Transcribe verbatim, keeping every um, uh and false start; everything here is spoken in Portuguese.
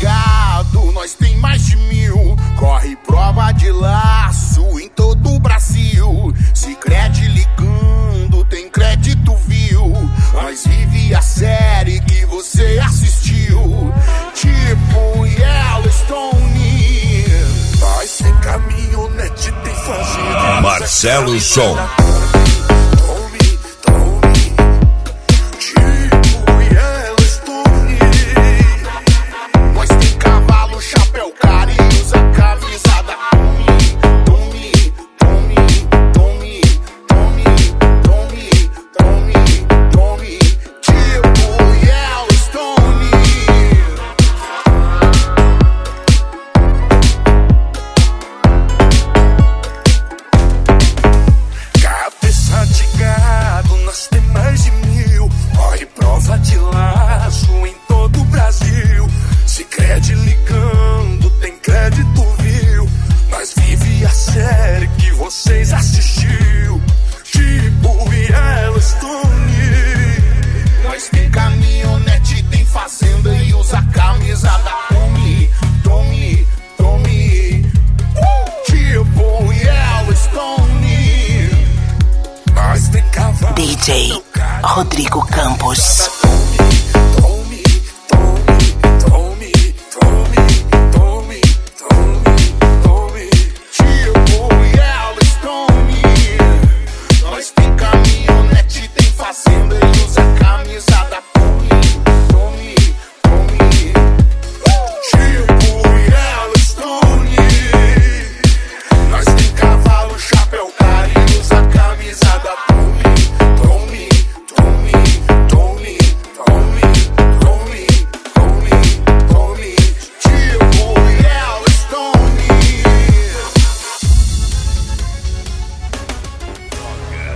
ligado, nós tem mais de mil. Corre prova de laço em todo o Brasil. Sicredi ligando, tem crédito, viu? Nós vive a série que você assistiu, tipo Yellowstone. Nós tem caminhonete, tem fazenda. Marcelo Som. D J Rodrigo Campos.